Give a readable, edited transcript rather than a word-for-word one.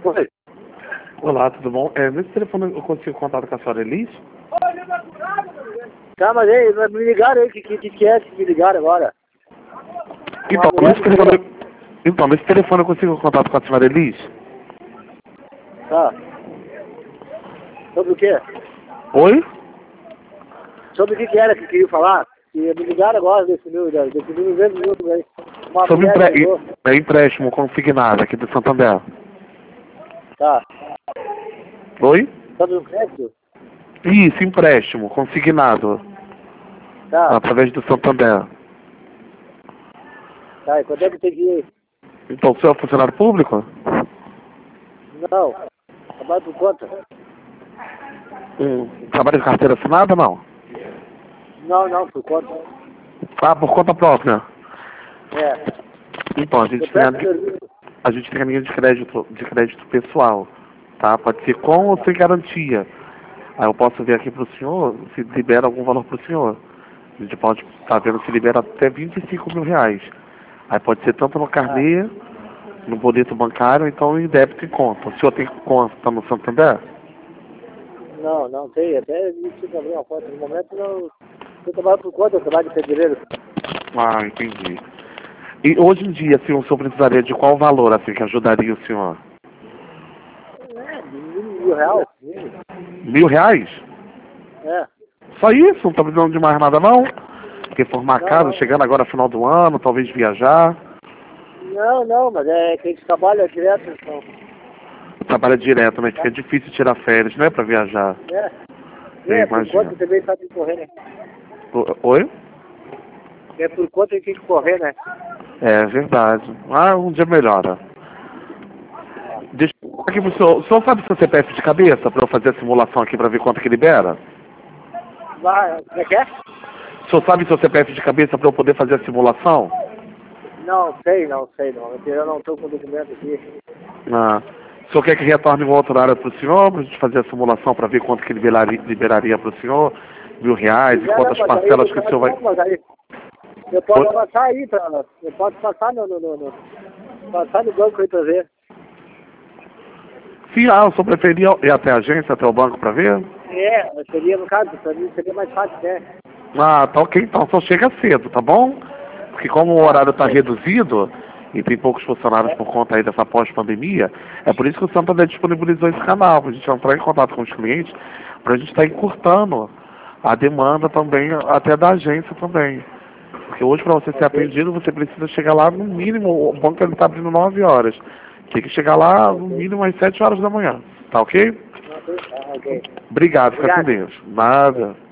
Oi. Olá, tudo bom? Nesse telefone eu consigo contato com a senhora Elis? Tá, mas aí, me ligaram aí, que é que me ligaram agora? Então, nesse telefone eu consigo contato com a senhora Elis? Tá. Sobre o quê? Oi? Sobre o que era que queria falar? Que me ligaram agora desse número 200 minutos aí. Uma Sobre mulher me ligou. empréstimo consignado aqui do Santander. Tá. Oi? Sobre o crédito? Isso, empréstimo consignado Tá. através do Santander. Tá, e quando é que tem que ir? Então, o senhor é funcionário público? Não. Trabalho por conta? Trabalha de carteira assinada, não? Não, por conta. Ah, por conta própria. É. Então, a Eu gente presto serviço. tem a linha de crédito pessoal, tá? Pode ser com ou sem garantia. Aí eu posso ver aqui pro senhor se libera algum valor pro senhor. A gente pode estar vendo se libera até 25 mil reais. Aí pode ser tanto no carnê, no boleto bancário, então em débito e conta. O senhor tem conta no Santander? Não tem. Até isso que abrir uma conta. No momento não. Eu trabalho por conta, eu trabalho de pedreiro. Ah, entendi. E hoje em dia, assim, o senhor precisaria de qual valor, assim, que ajudaria o senhor? R$1.000. R$ 1.000? É. Só isso? Não tá precisando de mais nada, não? Reformar a casa, Não. chegando agora no final do ano, talvez viajar. Não, mas é que a gente trabalha direto, então. Trabalha direto, mas fica difícil tirar férias, né, pra viajar. Por conta também tá tem que correr, né? Oi? É por conta que tem que correr, né? É verdade. Ah, um dia melhora. Deixa eu aqui pro senhor. O senhor sabe seu CPF de cabeça pra eu fazer a simulação aqui pra ver quanto que libera? Vai, como é que é? O senhor sabe seu CPF de cabeça pra eu poder fazer a simulação? Não sei não. Eu não tô com o documento aqui. Ah. O senhor quer que retorne uma outra área pro senhor pra gente fazer a simulação pra ver quanto que liberaria pro senhor? R$ 1.000 e quantas parcelas que o senhor vai... Mas aí, eu posso passar aí pra... Eu posso passar passar no banco aí pra ver. Sim, o senhor preferia ir até a agência, até o banco pra ver? Seria no caso, pra mim seria mais fácil, né? Ah, tá ok, então só chega cedo, tá bom? Porque como o horário tá reduzido e tem poucos funcionários por conta aí dessa pós-pandemia, é por isso que o Santander disponibilizou esse canal, pra gente entrar em contato com os clientes, pra gente estar encurtando a demanda também, até da agência também. Porque hoje para você ser atendido, você precisa chegar lá no mínimo, o banco ele tá abrindo 9 horas. Tem que chegar lá no mínimo às 7 horas da manhã, tá ok? Ok. Obrigado, fica com Deus. Nada.